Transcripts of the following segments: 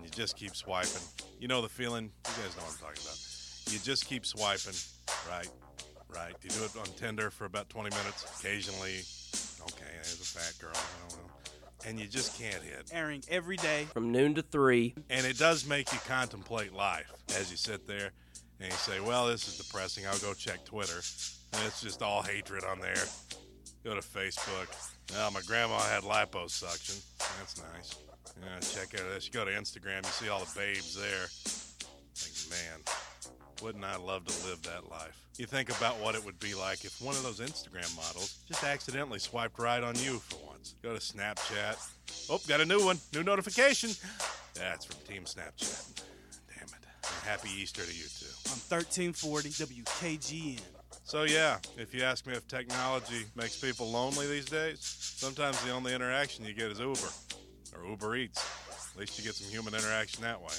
you just keep swiping. You know the feeling? You guys know what I'm talking about. You just keep swiping, right? You do it on Tinder for about 20 minutes. Occasionally, okay, there's a fat girl. I don't know. And you just can't hit. Airing every day. From noon to 3. And it does make you contemplate life as you sit there and you say, well, this is depressing. I'll go check Twitter. And it's just all hatred on there. Go to Facebook. Well, my grandma had liposuction. That's nice. Yeah, check out this. You go to Instagram, you see all the babes there. Think, man, wouldn't I love to live that life? You think about what it would be like if one of those Instagram models just accidentally swiped right on you for once. Go to Snapchat. Oh, got a new one. New notification. That's from Team Snapchat. Damn it. And happy Easter to you, too. On 1340 WKGN. So, yeah, if you ask me if technology makes people lonely these days, sometimes the only interaction you get is Uber or Uber Eats. At least you get some human interaction that way.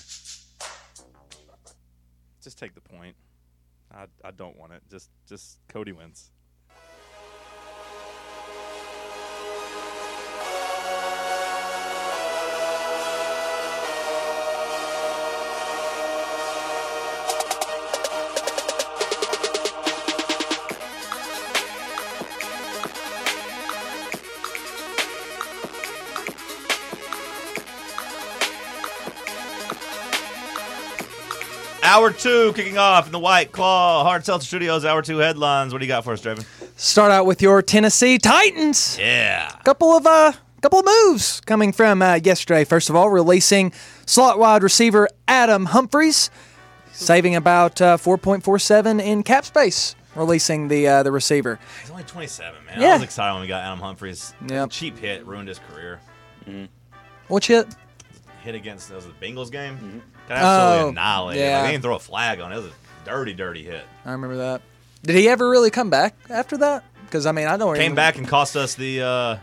Just take the point. I don't want it. Just Cody wins. Hour 2 kicking off in the White Claw Hard Seltzer Studios. Hour 2 headlines. What do you got for us, Draven? Start out with your Tennessee Titans. Yeah. Couple of moves coming from yesterday. First of all, releasing slot wide receiver Adam Humphries, saving about $4.47 in cap space. Releasing the receiver. He's only 27, man. Yeah. I was excited when we got Adam Humphries. Yep. Cheap hit ruined his career. Which hit? Hit against the Bengals game. Got absolutely annihilated. yeah. Like, they didn't throw a flag on it. It was a dirty, dirty hit. I remember that. Did he ever really come back after that? Because I mean, I don't. Came back and cost us the.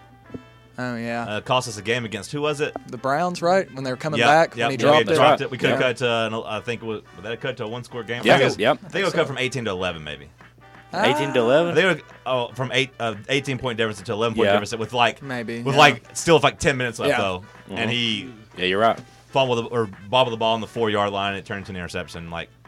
Oh yeah. Cost us a game against who was it? The Browns, right? When they were coming back, when he dropped it. We could have cut to. I think was that cut to a one-score game? Yeah. I think it would cut from 18 to 11, maybe. 18 to 11. I think it would, from 18-point difference to 11-point difference with still 10 minutes left though, and he. Yeah, you're right. Fumbled or bobbled the ball on the 4-yard line, and it turned into an interception.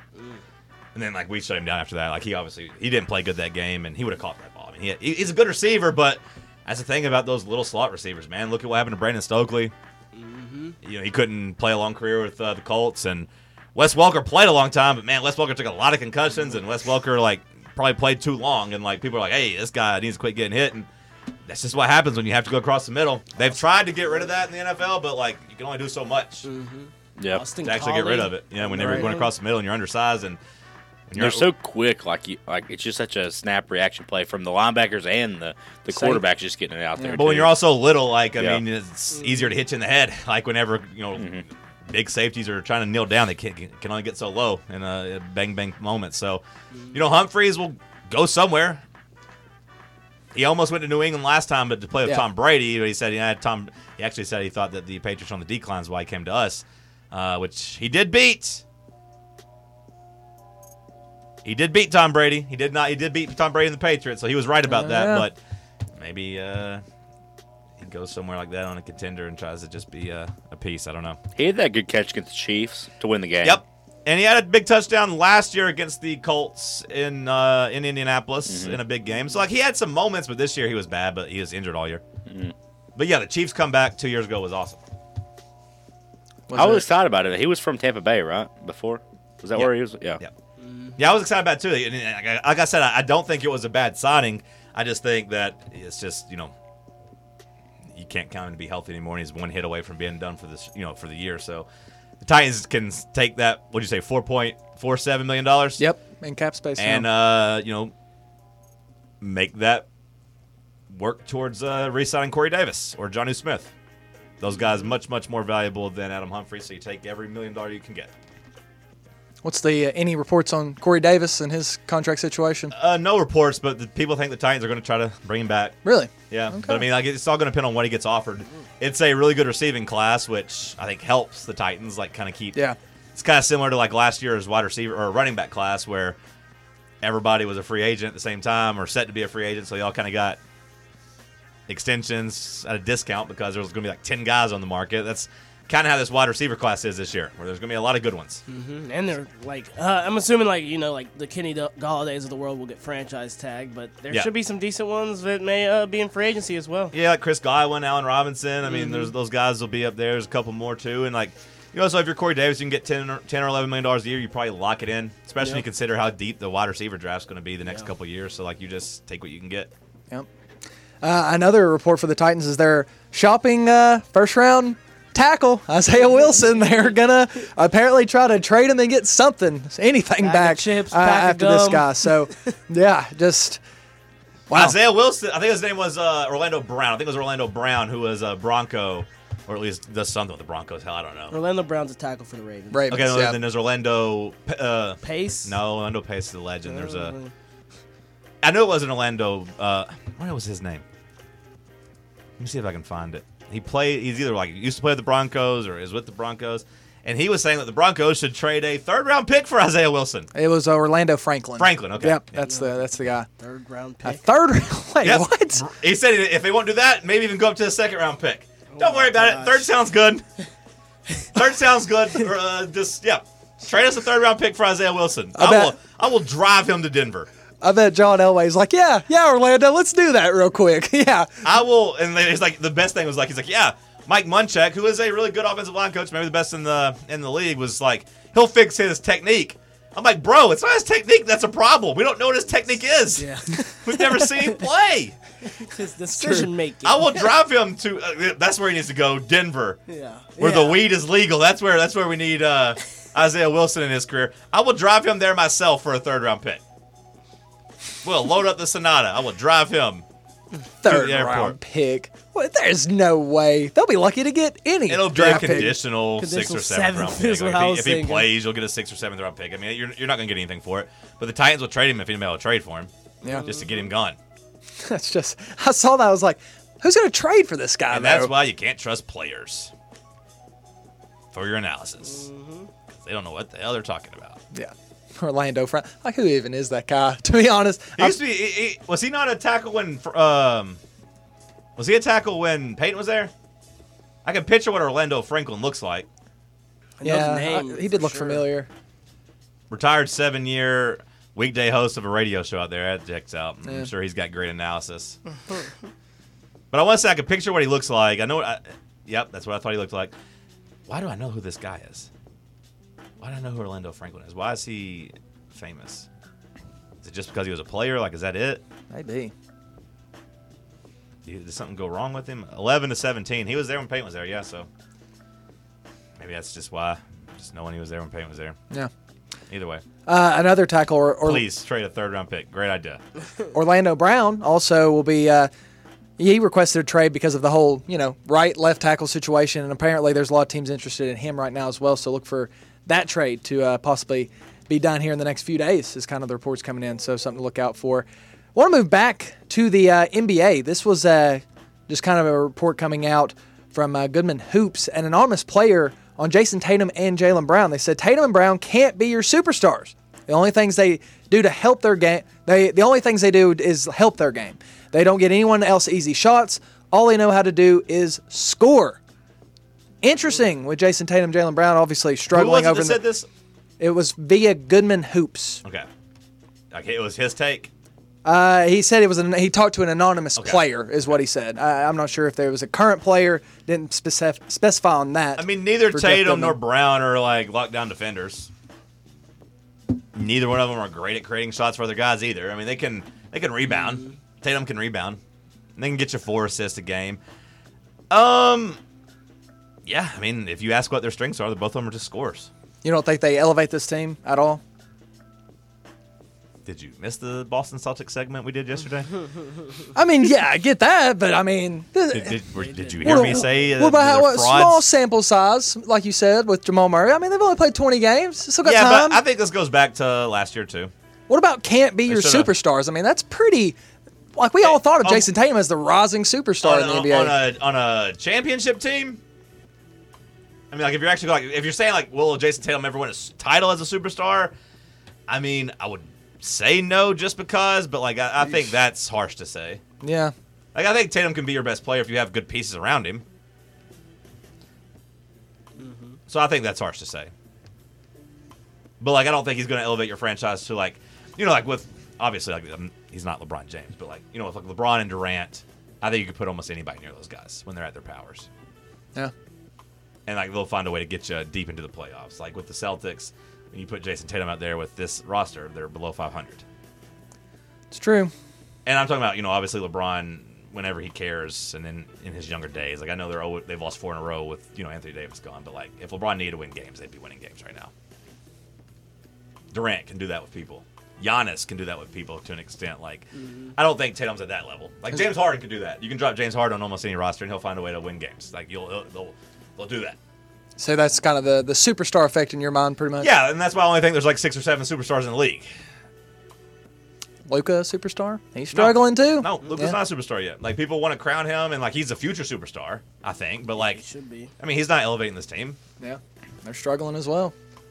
And then we shut him down after that. He didn't play good that game, and he would have caught that ball. I mean, he's a good receiver, but that's the thing about those little slot receivers, man. Look at what happened to Brandon Stokely. Mm-hmm. He couldn't play a long career with the Colts, and Wes Welker played a long time, but man, Wes Welker took a lot of concussions, and Wes Welker probably played too long, and people are like, hey, this guy needs to quit getting hit, and that's just what happens when you have to go across the middle. They've tried to get rid of that in the NFL, but you can only do so much to actually get rid of it. Whenever you're going across the middle and you're undersized and they're so quick, it's just such a snap reaction play from the linebackers and the quarterbacks just getting it out there. But when you're also little, mean, it's easier to hit you in the head. Whenever big safeties are trying to kneel down, they can only get so low in a bang moment. So, Humphries will go somewhere. He almost went to New England last time, but to play with Tom Brady. But he said he actually said he thought that the Patriots were on the decline is why he came to us, which he did beat. He did beat Tom Brady. He did not. He did beat Tom Brady and the Patriots, so he was right about that. But maybe he goes somewhere like that on a contender and tries to just be a piece. I don't know. He had that good catch against the Chiefs to win the game. Yep. And he had a big touchdown last year against the Colts in Indianapolis in a big game. So he had some moments, but this year he was bad. But he was injured all year. But yeah, the Chiefs comeback 2 years ago was awesome. I was excited about it. He was from Tampa Bay, right? Before was that where he was? Yeah. Yeah, I was excited about it too. Like I said, I don't think it was a bad signing. I just think that it's just you can't count him to be healthy anymore. And he's one hit away from being done for this for the year. So. The Titans can take that, what'd you say, $4.47 million? Yep, in cap space. And, make that work towards re-signing Corey Davis or Jonnu Smith. Those guys much, much more valuable than Adam Humphries, so you take every $1 million you can get. What's the any reports on Corey Davis and his contract situation? No reports, but the people think the Titans are going to try to bring him back. Really? Yeah. Okay. But, it's all going to depend on what he gets offered. It's a really good receiving class, which I think helps the Titans, kind of keep. Yeah. It's kind of similar to, last year's wide receiver or running back class where everybody was a free agent at the same time or set to be a free agent, so they all kind of got extensions at a discount because there was going to be 10 guys on the market. That's kind of how this wide receiver class is this year, where there's going to be a lot of good ones. And they're like, I'm assuming like the Kenny Gallaudays of the world will get franchise tag, but there Yeah. should be some decent ones that may be in free agency as well. Yeah, like Chris Godwin, Allen Robinson. I mean, there's those guys will be up there. There's a couple more too, and like. So if you're Corey Davis, you can get $10 or $11 million a year. You probably lock it in, especially when you consider how deep the wide receiver draft's going to be the next couple of years. So like you just take what you can get. Yep. Another report for the Titans is they're shopping first round tackle Isaiah Wilson. They're gonna apparently try to trade him and get anything Bag of back chips, pack of after this gum. guy. So yeah, just wow. Isaiah Wilson, I think his name was Orlando Brown. I think it was Orlando Brown who was a Bronco, or at least does something with the Broncos. Hell, I don't know. Orlando Brown's a tackle for the Ravens. Ravens, Okay, yeah. then there's Orlando. Pace? No, Orlando Pace is the legend. There's a. I knew it wasn't Orlando. What was his name? Let me see if I can find it. He's either like used to play with the Broncos or is with the Broncos, and he was saying that the Broncos should trade a third-round pick for Isaiah Wilson. It was Orlando Franklin. Franklin, okay. Yep, that's the guy. Third round A pick. third. Wait, Yep. what? He said if they won't do that, maybe even go up to the second-round pick. Don't worry about it. gosh. Third sounds good. Third sounds good. Trade us a third-round pick for Isaiah Wilson. I will drive him to Denver. I bet John Elway's like, yeah, Orlando, let's do that real quick. Yeah. I will, and he's like, the best thing was like, he's like, yeah, Mike Munchak, who is a really good offensive line coach, maybe the best in the league, was like, he'll fix his technique. I'm like, bro, it's not his technique that's a problem. We don't know what his technique is. Yeah. We've never seen him play. His decision making. I will drive him to. That's where he needs to go, Denver, Yeah. where the weed is legal. That's where we need Isaiah Wilson in his career. I will drive him there myself for a third-round pick. We'll load up the Sonata. I will drive him. Third the airport. round pick. Well, there's no way. They'll be lucky to get any. It'll be a draft pick. conditional 6th or Conditional 7th round seventh pick. is what Like, I was if he thinking. plays, you'll get a 6th or 7th round pick. I mean, you're not going to get anything for it. But the Titans will trade him if anybody will trade for him. Yeah. Just to get him gone. That's just. I saw that. I was like, who's going to trade for this guy? And that's though? why you can't trust players for your analysis. They don't know what the hell they're talking about. Yeah. Orlando front. Like, who even is that guy? To be honest, He used to be. Was he not a tackle when? Was he a tackle when Peyton was there? I can picture what Orlando Franklin looks like. I know yeah, the name, he did for look sure. familiar. Retired 7-year weekday host of a radio show out there. That checks out. Yeah. I'm sure he's got great analysis. But I want to say I can picture what he looks like. I know. Yep, that's what I thought he looked like. Why do I know who this guy is? Why do I know who Orlando Franklin is? Why is he famous? Is it just because he was a player? Like, is that it? Maybe. Did something go wrong with him? 11-17. He was there when Peyton was there. Yeah, so maybe that's just why. Just knowing he was there when Peyton was there. Yeah. Either way, Another tackle, or please trade a third-round pick. Great idea. Orlando Brown also will be. He requested a trade because of the whole, right left tackle situation, and apparently there's a lot of teams interested in him right now as well. So look for that trade to possibly be done here in the next few days. Is kind of the reports coming in, so something to look out for. I want to move back to the NBA. This was just kind of a report coming out from Goodman Hoops, an anonymous player on Jason Tatum and Jaylen Brown. They said Tatum and Brown can't be your superstars. The only things they do to help their game, the only things they do is help their game. They don't get anyone else easy shots. All they know how to do is score. Interesting with Jason Tatum, Jaylen Brown obviously struggling Who over. was it that said this? It was via Goodman Hoops. Okay, it was his take. He said it was. He talked to an anonymous Okay. player, is what he said. I'm not sure if there was a current player. Didn't specify on that. I mean, neither for Jeff Tatum Goodman. nor Brown are like lockdown defenders. Neither one of them are great at creating shots for other guys either. I mean, they can rebound. Tatum can rebound. And they can get you 4 assists a game. Yeah, I mean, if you ask what their strengths are, both of them are just scorers. You don't think they elevate this team at all? Did you miss the Boston Celtics segment we did yesterday? I mean, yeah, I get that, but I mean, Did you hear me say what about they're how small frauds? sample size, like you said with Jamal Murray? I mean, they've only played 20 games. Still got Yeah, time. but I think this goes back to last year too. What about can't be your should've- superstars? I mean, that's pretty. Like we all thought of on- Jason Tatum as the rising superstar in the NBA. On a championship team. I mean, like if you're actually if you're saying like, will Jason Tatum ever win a title as a superstar? I mean, I would say no just because, but like I think that's harsh to say. Yeah. Like I think Tatum can be your best player if you have good pieces around him. So I think that's harsh to say. But, like, I don't think he's going to elevate your franchise to, like, like with, obviously, like, he's not LeBron James, but, like, with, like, LeBron and Durant, I think you could put almost anybody near those guys when they're at their powers. Yeah. And, like, they'll find a way to get you deep into the playoffs. Like, with the Celtics, when you put Jason Tatum out there with this roster, they're below 500. It's true. And I'm talking about, obviously LeBron, whenever he cares, and then in his younger days. Like, I know they've lost 4 in a row with, Anthony Davis gone. But, like, if LeBron needed to win games, they'd be winning games right now. Durant can do that with people. Giannis can do that with people to an extent. Like, I don't think Tatum's at that level. Like, James Harden can do that. You can drop James Harden on almost any roster, and he'll find a way to win games. Like, they'll do that. So that's kind of the superstar effect in your mind, pretty much. Yeah, and that's why I only think there's like 6 or 7 superstars in the league. Luka, superstar? He's struggling too. No, Luka's not a superstar yet. Like, people want to crown him, and like he's a future superstar, I think. But like, He should be. I mean, he's not elevating this team. Yeah, they're struggling as well.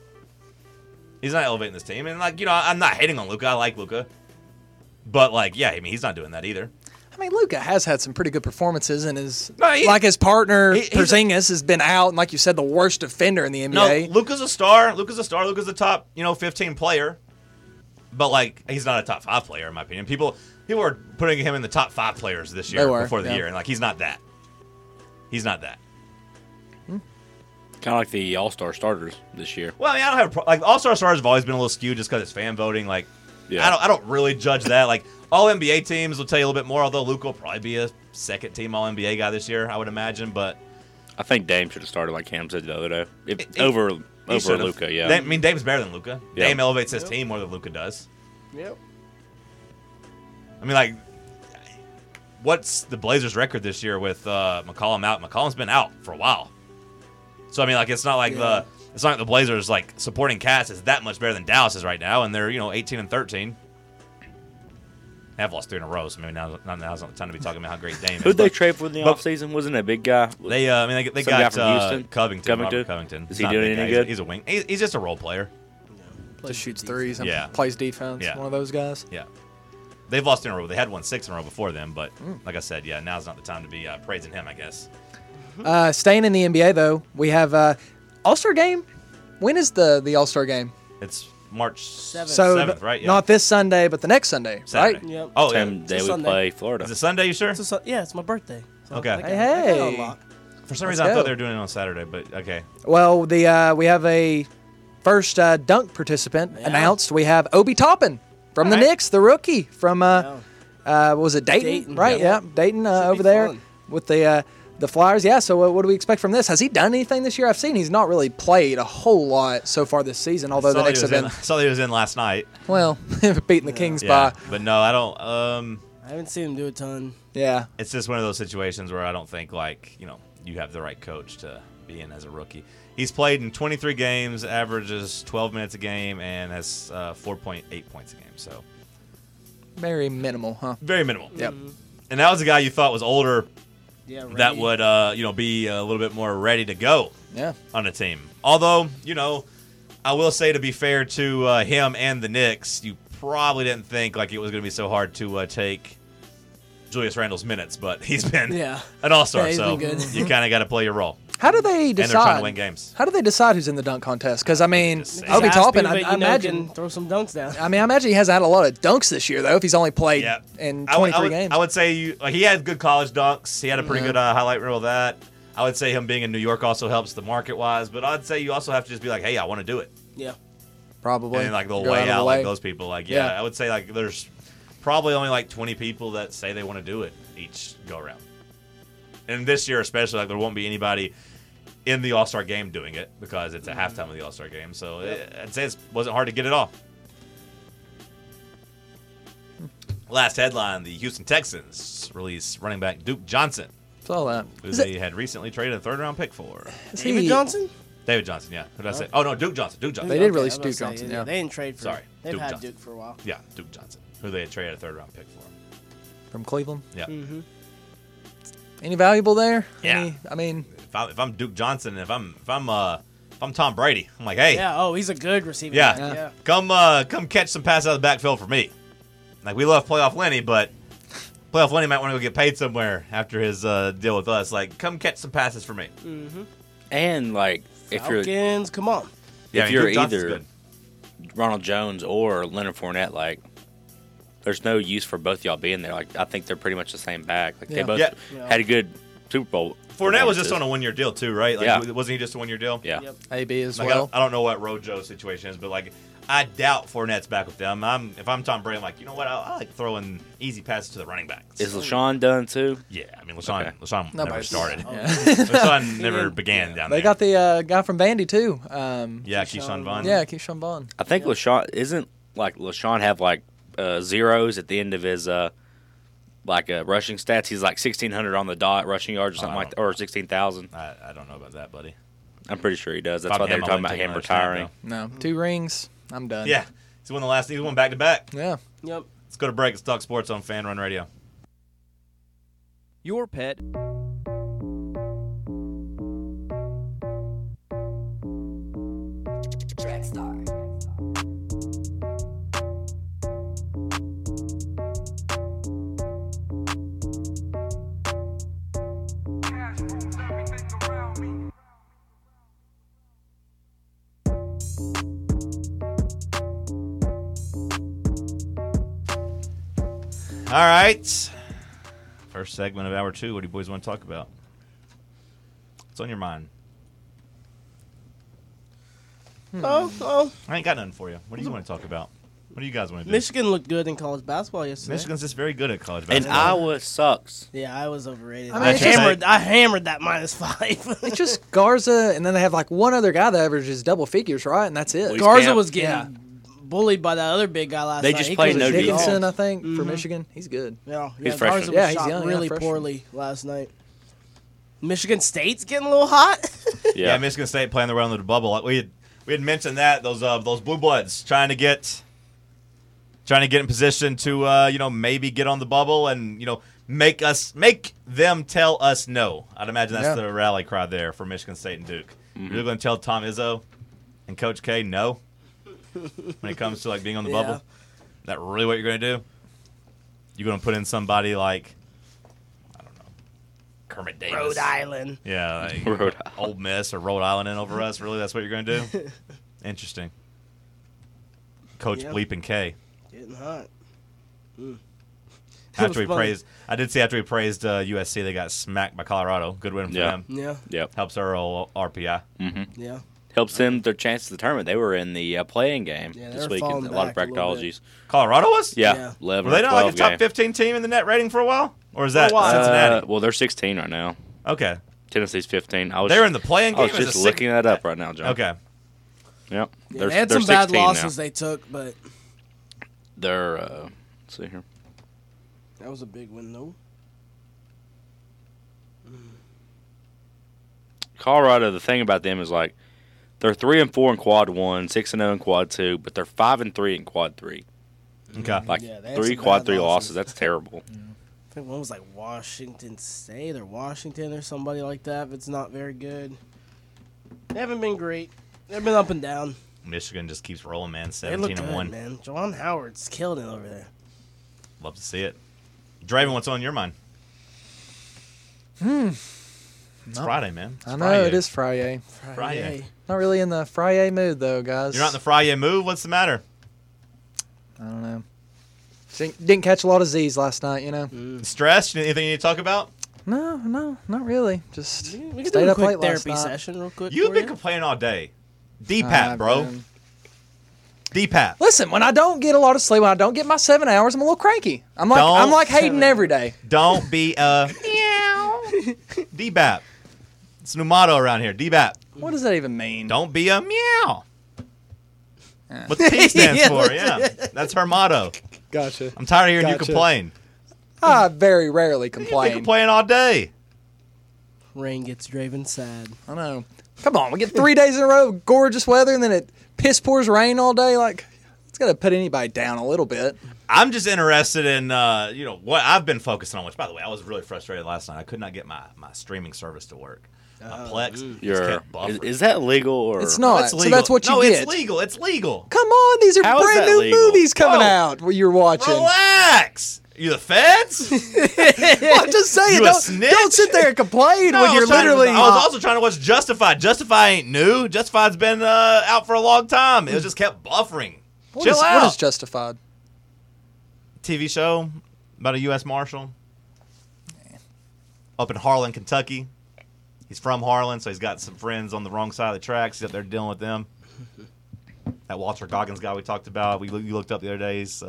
He's not elevating this team, and like, I'm not hating on Luka. I like Luka, but like, yeah, I mean, he's not doing that either. I mean, Luka has had some pretty good performances, and his his partner he's Porzingis has been out, and like you said, the worst defender in the NBA. No, Luka's a star. Luka's the top 15 player, but like, he's not a top 5 player in my opinion. People are putting him in the top 5 players this year before the year, and like, he's not that. He's not that. Kind of like the All-Star starters this year. Well, I mean, I don't have like All-Star stars have always been a little skewed just because it's fan voting. Like, Yeah. I don't really judge that. Like, all NBA teams will tell you a little bit more. Although Luka will probably be a second team All NBA guy this year, I would imagine. But I think Dame should have started like Cam said the other day. He Over should've. Luka, yeah. I mean, Dame's better than Luka. Yeah. Dame elevates his team more than Luka does. Yep. I mean, like, what's the Blazers' record this year with McCollum out? McCollum's been out for a while. So I mean, like, it's not like the Blazers like supporting cast is that much better than Dallas is right now, and they're 18-13. They have lost 3 in a row, so maybe now's not the time to be talking about how great Dame is. Who'd they trade for in the offseason? Wasn't that big guy? They they Some guy got from Houston? Covington. Covington? Robert Covington. Is He's he not a doing big any guy. good? He's a wing. He's just a role player. Just shoots threes and Yeah. plays defense. Yeah. One of those guys. Yeah. They've lost in a row. They had won 6 in a row before them, but like I said, yeah, now's not the time to be praising him, I guess. Staying in the NBA though, we have All-Star game. When is the All-Star game? It's March 7th. right? Yeah. Not this Sunday, but the next Sunday, Saturday. right? Yep. Oh, yeah. Same day It's we a Sunday. play Florida. Is it Sunday, you sure? It's my birthday. So Okay. I got Hey. it on lock. For some Let's reason, I go. thought they were doing it on Saturday, but okay. Well, we have a first dunk participant announced. We have Obi Toppin from the All right. Knicks, the rookie from what was it Dayton? Dayton, Right? yeah. Yeah, Dayton Should over be there fun. with the Flyers. Yeah. So what do we expect from this? Has he done anything this year? I've seen he's not really played a whole lot so far this season. Although the Knicks have been saw that he was in last night. beating the Kings Yeah, by but no, I don't. I haven't seen him do a ton. yeah. It's just one of those situations where I don't think you have the right coach to be in as a rookie. He's played in 23 games, averages 12 minutes a game, and has 4.8 points a game. So Very minimal, huh? very minimal. Yep. And that was a guy you thought was older Yeah, that ready. would be a little bit more ready to go Yeah. on a team. Although, I will say, to be fair to him and the Knicks, you probably didn't think like it was going to be so hard to take Julius Randle's minutes, but he's been Yeah. an all-star, Yeah, he's so been good. you kind of got to play your role. How do they And they're trying to decide? win games. How do they decide who's in the dunk contest? Because I mean, Just say- Obi Ask Toppin, people I that imagine. can throw some dunks down. I mean, I imagine he hasn't had a lot of dunks this year, though. If he's only played Yeah. in I would- 23 games. I would say he had good college dunks. He had a pretty good highlight reel of that. I would say him being in New York also helps the market-wise, but I'd say you also have to just be like, hey, I want to do it. Yeah. Probably. And like they'll Go weigh of the out way. like those people. Like, yeah, Yeah. I would say like there's probably only like 20 people that say they want to do it each go around. And this year especially, like there won't be anybody in the All-Star game doing it because it's a halftime of the All-Star game. So I'd say it wasn't hard to get it off. Last headline, the Houston Texans release running back Duke Johnson, Saw that. who Is they had recently traded a third-round pick for. David he- Johnson? David Johnson, yeah. What did I say? Oh, no, Duke Johnson. Duke Johnson. They did Okay, release I was about Duke to say, Johnson, yeah. They didn't trade for Sorry, They've Duke had Johnson. Duke for a while. Yeah, Duke Johnson, who they had traded a third-round pick for. From Cleveland. Yeah. Mm-hmm. Any valuable there? Yeah. Any, I mean, If I'm Duke Johnson, if I'm Tom Brady, I'm like, hey, Yeah, oh, he's a good receiver. Yeah. Yeah. come catch some passes out of the backfield for me. Like, we love playoff Lenny, but playoff Lenny might want to go get paid somewhere after his deal with us. Like, come catch some passes for me. Mm-hmm. And like if you're Falcons, come on. if you're Duke Johnson's either good. Ronald Jones or Leonard Fournette, like there's no use for both y'all being there. Like I think they're pretty much the same bag. Like they both Yeah. had a good Super Bowl. Fournette was just on performances. a 1-year deal too, right? Like, Yeah. Wasn't he just a 1-year deal? Yeah. Yep. AB as Like, well. I don't know what Rojo's situation is, but like I doubt Fournette's back with them. If I'm Tom Brady, I'm like, you know what? I like throwing easy passes to the running backs. Is LaShawn done too? Yeah, I mean, LaShawn never Nobody's- started. Yeah. LaShawn never began down They there. got the guy from Vandy too. yeah, Keyshawn Vaughn. Yeah, Keyshawn Vaughn. I think LaShawn have like zeros at the end of his rushing stats. He's like 1,600 on the dot rushing yards or something like that, or 16,000. I don't know about that, buddy. I'm pretty sure he does. That's If why I'm they were him, I talking wouldn't about take him another snap, retiring. No, 2 rings. I'm done. Yeah, he won back to back. Yeah. Yep. Let's go to break. Let's talk sports on Fan Run Radio. Your pet. All right. First segment of hour 2. What do you boys want to talk about? What's on your mind? Oh, I ain't got nothing for you. What do you want to talk about? What do you guys want to do? Michigan looked good in college basketball yesterday. Michigan's just very good at college And basketball. Iowa sucks. Yeah, I was overrated. I mean, I, it's just hammered that -5. It's just Garza, and then they have like one other guy that averages double figures, right? And that's it. Well, Garza Camp. was getting bullied by that other big guy last They night. just He played could've no shit Dickinson, off. I think, for Michigan. He's good. Yeah, He's Garza freshman. was Yeah, he's shot young, yeah, really freshman. poorly last night. Michigan State's getting a little hot. Yeah, Michigan State playing their way under the bubble. Like we had mentioned that those blue bloods trying to get in position to maybe get on the bubble and make them tell us no. I'd imagine that's the rally cry there for Michigan State and Duke. You're going to tell Tom Izzo and Coach K no when it comes to like being on the Yeah. bubble. Is that really what you're going to do? You're going to put in somebody like Kermit Davis, Rhode Island. yeah, like Rhode Ole Miss or Rhode Island in over us. Really, that's what you're going to do? Interesting. Coach Yeah. Bleep and K. Getting hot. After we funny. praised, I did see after we praised USC, they got smacked by Colorado. Good win for Yeah. them. Yeah, Yep. Helps our old RPI. yeah. Helps them their chances of the tournament. They were in the playing game Yeah, this they're week. falling A lot of back a little bracketologies. Colorado was? Yeah, Yeah. 11 Were they or not 12 like a top game. 15 team in the net rating for a while? Or is that For a while. Cincinnati? Well, they're 16 right now. Okay. Tennessee's 15. They're in the playing I game? was as a just six- looking that up right now, John. Okay. Yep. Yeah, they had some bad losses they took, but They're, let's see here. that was a big win, though. Colorado, the thing about them is like they're 3-4 in quad 1, 6-0 in quad 2, but they're 5-3 in quad 3. Okay. Like Yeah, they had 3 some quad bad 3 losses. losses. That's terrible. I think one was like Washington State or Washington or somebody like that. But it's not very good. They haven't been great. They've been up and down. Michigan just keeps rolling, man. They look 17-1. good, man. Juwan Howard's killing it over there. Love to see it. Draven, what's on your mind? It's Friday, man. It's I know Friday. it is Friday. Friday. Not really in the Friday mood though, guys. You're not in the Friday move? What's the matter? I don't know. Didn't catch a lot of Z's last night, you know. Stressed? Anything you need to talk about? No, not really. Just We can stayed do a up quick late last therapy night. session real quick. You've for been you. complaining all day. DPAP, bro. Man. DPAP. Listen, when I don't get a lot of sleep, when I don't get my 7 hours, I'm a little cranky. I'm like Hayden every day. Don't be a DBAP. It's a new motto around here. DBAP. What does that even mean? Don't be a meow. What the T stands for, yeah. That's her motto. Gotcha. I'm tired of hearing you Gotcha. complain. I very rarely You've been complain. complaining all day. Rain gets Draven sad. I know. Come on, we get 3 days in a row of gorgeous weather, and then it piss pours rain all day. Like, it's got to put anybody down a little bit. I'm just interested in, what I've been focusing on, which, by the way, I was really frustrated last night. I could not get my streaming service to work. My Plex just kept buffering. Is that legal or It's not. It's So legal. that's what you no, get. it's legal. Come Come on, these are How is brand that new legal? movies coming Whoa. out. What you're watching. Relax. You the feds? Well, I'm just saying, You a don't snitch? sit there and complain No, when you're literally. I was also trying to watch Justified. Justified ain't new. Justified's been out for a long time. It was just kept buffering. Chill out. What is Justified? TV show about a U.S. Marshal up in Harlan, Kentucky. He's from Harlan, so he's got some friends on the wrong side of the tracks. He's up there dealing with them. That Walter Goggins guy we talked about, you looked up the other day. He's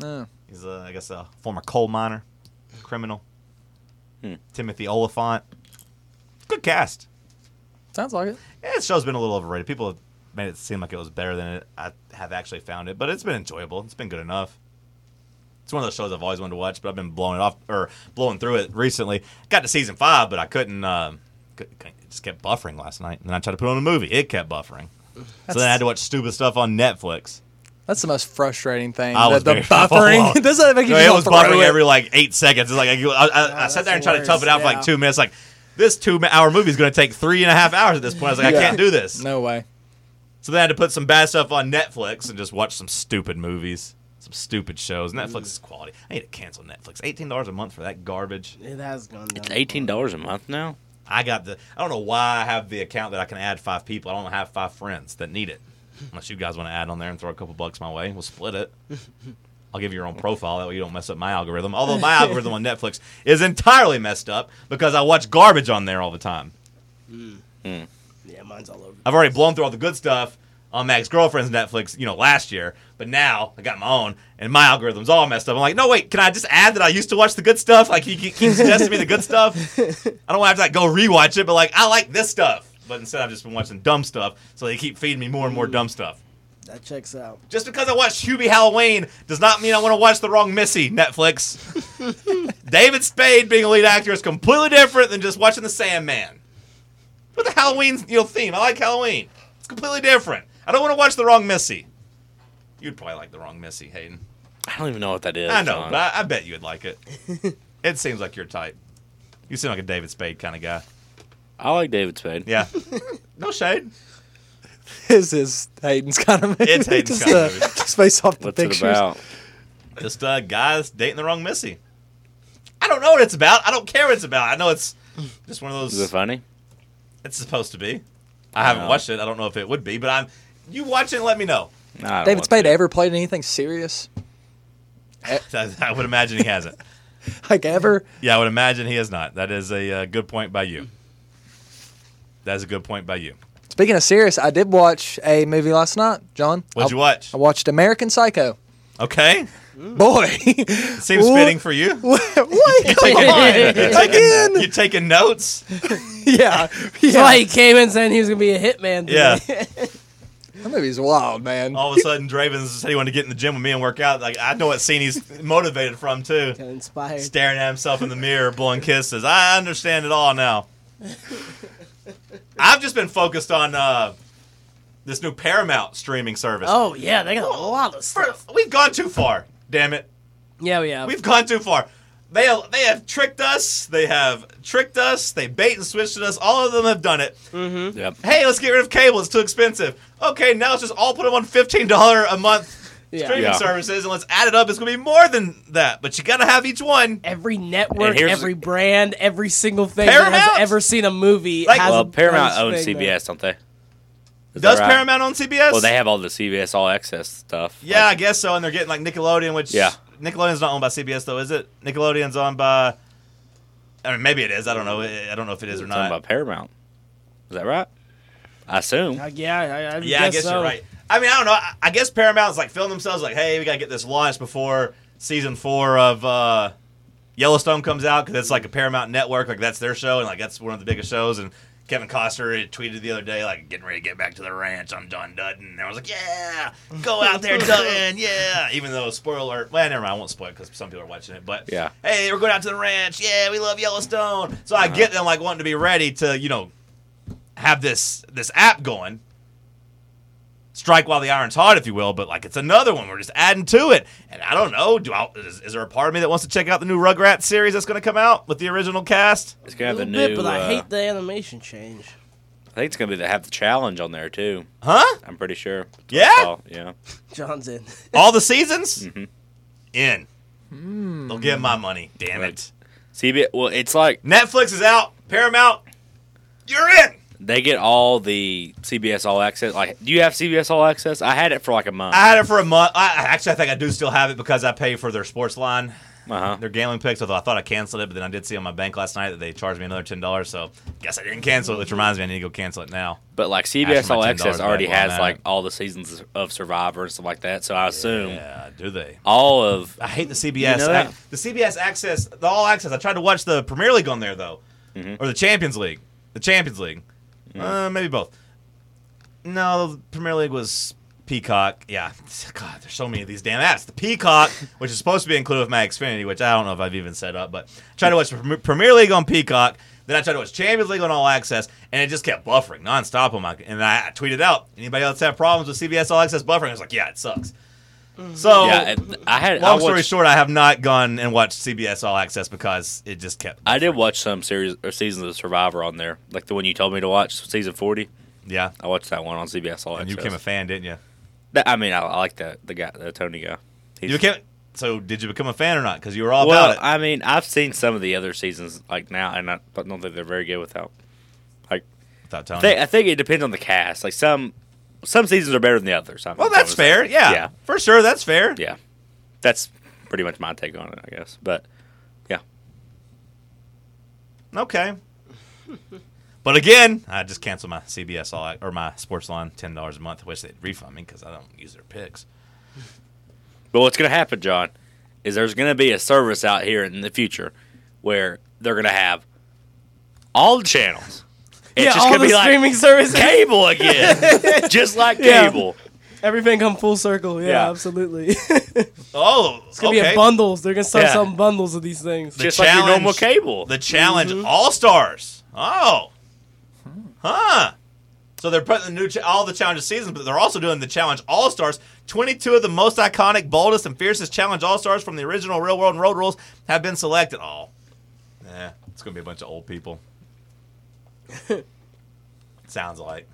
I guess, a former coal miner, criminal. Timothy Oliphant. Good cast. Sounds like it. Yeah, this show's been a little overrated. People have made it seem like it was better than I have actually found it, but it's been enjoyable. It's been good enough. It's one of those shows I've always wanted to watch, but I've been blowing through it recently. Got to season 5, but I couldn't. It just kept buffering last night, and then I tried to put on a movie. It kept buffering. So then I had to watch stupid stuff on Netflix. That's the most frustrating thing. I was the very- buffering. Doesn't that make you It feel was buffering every like 8 seconds. It's like I sat there and tried to tough it out for like 2 minutes. Like this 2-hour movie is going to take 3.5 hours at this point. I was like, I can't do this. No way. So then I had to put some bad stuff on Netflix and just watch some stupid movies, some stupid shows. Netflix is quality. I need to cancel Netflix. $18 a month for that garbage. It has gone down. It's $18 a month now. I don't know why I have the account that I can add 5 people. I don't have 5 friends that need it. Unless you guys want to add on there and throw a couple bucks my way, we'll split it. I'll give you your own profile. That way you don't mess up my algorithm. Although my algorithm on Netflix is entirely messed up because I watch garbage on there all the time. Yeah, mine's all over. I've already blown through all the good stuff on my ex-girlfriend's Netflix, last year. But now I got my own, and my algorithm's all messed up. I'm like, no, wait, can I just add that I used to watch the good stuff? Like, he suggested me the good stuff. I don't have to go rewatch it, but I like this stuff. But instead, I've just been watching dumb stuff, so they keep feeding me more and more dumb stuff. That checks out. Just because I watched Hubie Halloween does not mean I want to watch the wrong Missy, Netflix. David Spade being a lead actor is completely different than just watching The Sandman. With the Halloween theme, I like Halloween. It's completely different. I don't want to watch the wrong Missy. You'd probably like the wrong Missy, Hayden. I don't even know what that is. I know, John. but I bet you'd like it. It seems like your type. You seem like a David Spade kind of guy. I like David Spade. Yeah. No shade. This is Hayden's kind of movie. It's Hayden's just, kind of movie. Just based off the What's pictures. it about? Just guys dating the wrong Missy. I don't know what it's about. I don't care what it's about. I know it's just one of those. Is it funny? It's supposed to be. I haven't No. watched it. I don't know if it would be, but you watch it and let me know. No, I don't David want Spade to. ever played anything serious? I would imagine he hasn't. Like ever? Yeah, I would imagine he has not. That is a good point by you. That's a good point by you. Speaking of serious, I did watch a movie last night, John. What'd you watch? I watched American Psycho. Okay. Boy. It seems fitting for you. What? Come on. Again. You taking notes? Yeah. That's why he came in saying he was going to be a hitman Yeah. today. That movie's wild, man. All of a sudden, Draven said he wanted to get in the gym with me and work out. Like, I know what scene he's motivated from, too. Got inspired. Staring at himself in the mirror, blowing kisses. I understand it all now. I've just been focused on this new Paramount streaming service. Oh, yeah, they got a lot of stuff. We've gone too far. Damn it. Yeah, we have. We've gone too far. They have tricked us. They have tricked us. They bait and switched us. All of them have done it. Mm-hmm. Yep. Hey, let's get rid of cable. It's too expensive. Okay, now let's just all put them on $15 a month streaming Yeah. services, and let's add it up. It's going to be more than that, but you got to have each one. Every network, And here's- every brand, every single thing Paramount? that has ever seen a movie Like- has Well, a Paramount has owns thing CBS, don't they? Is Does that right? Paramount own CBS? Well, they have all the CBS All Access stuff. Yeah, Like, I guess so, and they're getting like Nickelodeon, which Yeah. Nickelodeon's not owned by CBS though, is it? Nickelodeon's owned by. I mean, maybe it is. I don't know. I don't know if it is or it's owned not. by Paramount. Is that right? I assume. Yeah, I Yeah, I guess so. you're right. I mean, I don't know. I guess Paramount's like feeling themselves like, hey, we gotta get this launched before season 4 of Yellowstone comes out because it's like a Paramount network, like that's their show, and like that's one of the biggest shows. And Kevin Costner tweeted the other day, like, getting ready to get back to the ranch on John Dutton. And I was like, yeah, go out there, Dutton, yeah. Even though, spoiler alert, well, never mind, I won't spoil it because some people are watching it. But, Yeah. hey, we're going out to the ranch. Yeah, we love Yellowstone. So I get them, like, wanting to be ready to, have this app going. Strike while the iron's hot, if you will, but like it's another one. We're just adding to it, and I don't know. Is there a part of me that wants to check out the new Rugrats series that's going to come out with the original cast? It's A gonna have little the bit, new. but I hate the animation change. I think it's gonna be have the challenge on there too. Huh? I'm pretty sure. Yeah? Yeah. John's in. All the seasons? Mhm. In. They'll get my money. Damn it. CBS. Well, it's like Netflix is out. Paramount, you're in. they get all the CBS All Access. Like, do you have CBS All Access? I had it for like a month. I had it for a month. I think I do still have it because I pay for their sports line. Uh-huh. Their gambling picks, although I thought I canceled it, but then I did see on my bank last night that they charged me another $10, so guess I didn't cancel it, which reminds me I need to go cancel it now. But like CBS Actually, my All $10 Access already back on has that. like all the seasons of Survivor and stuff like that. So I assume Yeah, do they? all of I hate the CBS. You know that? The CBS Access, the All Access. I tried to watch the Premier League on there, though. Mhm. Or the Champions League. The Champions League. Maybe both. No, the Premier League was Peacock. Yeah. God, there's so many of these damn apps. The Peacock, which is supposed to be included with my Xfinity, which I don't know if I've even set up, but I tried to watch the Premier League on Peacock. Then I tried to watch Champions League on All Access, and it just kept buffering nonstop on my. And I tweeted out, anybody else have problems with CBS All Access buffering? I was like, yeah, it sucks. So, yeah. I long story watched, short, I have not gone and watched CBS All Access because it just kept. I did watch some series or seasons of Survivor on there, like the one you told me to watch, season 40. Yeah, I watched that one on CBS All and Access. you became a fan, didn't you? I mean, I like the guy, the Tony guy. He's- You became. So, did you become a fan or not? Because you were all well, about it. I mean, I've seen some of the other seasons like now, and I don't think they're very good without. Without telling I think it depends on the cast. Like some seasons are better than the others. Well, that's fair. Yeah, Yeah. for sure, that's fair. Yeah, that's pretty much my take on it, I guess. But yeah, Okay. But again, I just canceled my CBS or my sports line $10 a month. I wish they'd refund me because I don't use their picks. but what's going to happen, John, is there's going to be a service out here in the future where they're going to have all the channels. It's Yeah, just all going to the be streaming like services. cable again, just like Yeah. cable. Everything come full circle. Yeah, Yeah. absolutely. Oh, It's gonna be okay. in bundles. They're gonna start Yeah. selling bundles of these things. The Just like your challenge- normal cable. The Challenge All-Stars. Oh. Huh. So they're putting all the Challenge seasons, but they're also doing the Challenge All-Stars. 22 of the most iconic, boldest, and fiercest Challenge All-Stars from the original Real World and Road Rules have been selected. Oh. It's going to be a bunch of old people. Sounds like.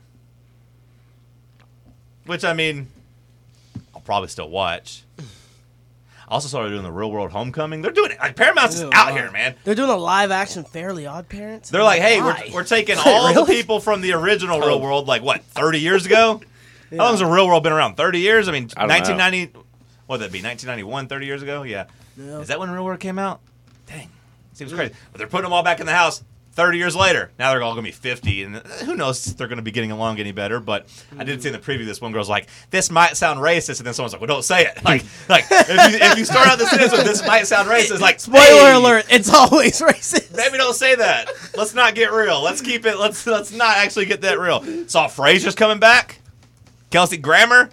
Which, I mean, I'll probably still watch. I also started doing the Real World Homecoming. They're doing it. Like, Paramount's just out here, man. They're doing a live action Fairly Odd Parents. They're like, hey, Why? we're taking all the really? people from the original Real World, like, what, 30 years ago? Yeah. How long has the Real World been around? 30 years? I mean, I don't know. 1990, what would that be, 1991, 30 years ago? Yeah. Yeah. Is that when Real World came out? Dang. Seems crazy. But they're putting them all back in the house 30 years later. Now they're all going to be 50, and who knows if they're going to be getting along any better. But I did see in the preview this one girl's like, this might sound racist, and then someone's like, well, don't say it. Like if you start out the sentence with this might sound racist, it's like, Spoiler hey, alert! It's always racist. maybe don't say that. Let's not get real. Let's keep it. Let's not actually get that real. Saw Frasier's coming back. Kelsey Grammer.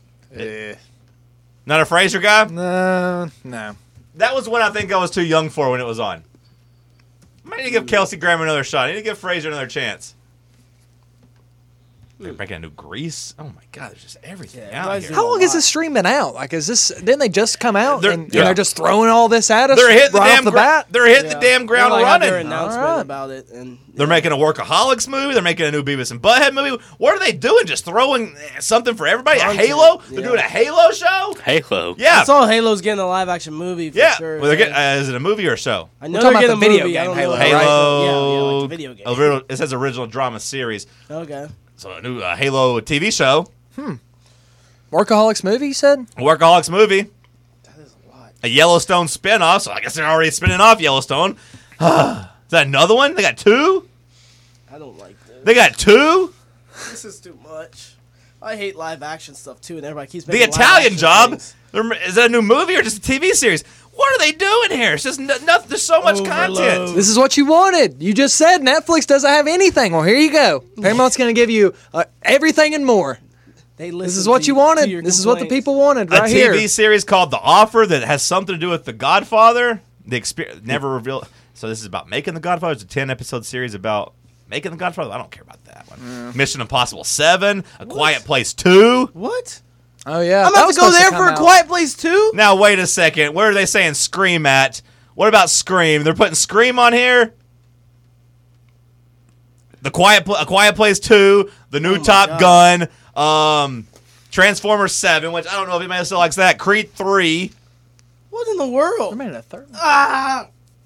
Not a Frasier guy. No. That was one I think I was too young for when it was on. I might need to give Kelsey Grammer another shot. I need to give Frasier another chance. They're making a new Grease. Oh my God, there's just everything Yeah, out everybody's here. How long has this stream been out? Like, is this? Didn't they just come out They're- and yeah. they're just throwing all this at us They're hitting right the off damn the bat? They're hitting the damn ground They're like, had their running. announcement All right. about it, and They're making a Workaholics movie. They're making a new Beavis and Butthead movie. What are they doing? Just throwing something for everybody? A Content, Halo? They're yeah. doing a Halo show? Halo. Yeah. I saw Halo's getting a live action movie. For Yeah. sure. Well, they're getting, is it a movie or a show? I know We're they're talking getting about the a video movie. I game don't Halo, know. right? Yeah, like the video game. It says original drama series. Okay. So a new Halo TV show, Workaholics movie, you said? a Workaholics movie, That is a lot. a Yellowstone spinoff. So I guess they're already spinning off Yellowstone. Is that another one? They got two? I don't like this. They got two? This is too much. I hate live action stuff too, and everybody keeps The making live Italian action Job. things. Is that a new movie or just a TV series? What are they doing here? It's just nothing. There's so much Overload. content. This is what you wanted. You just said Netflix doesn't have anything. Well, here you go. Paramount's going to give you everything and more. They This listen is what to you to wanted. your This is what the complaints. people wanted A right TV here. series called The Offer that has something to do with The Godfather. The experience never revealed. So this is about making The Godfather. It's a 10-episode series about making The Godfather. I don't care about that one. Mission Impossible 7, A Quiet Place 2. What? Oh, yeah. I'm that about was to go supposed there come for a out. Quiet Place too. Now wait a second. Where are they saying Scream at? What about Scream? They're putting Scream on here. A Quiet Place 2, the new my Top God. Gun, Transformers 7, which I don't know if anybody still likes that. Creed 3. What What in the world? I made it a third. Ah!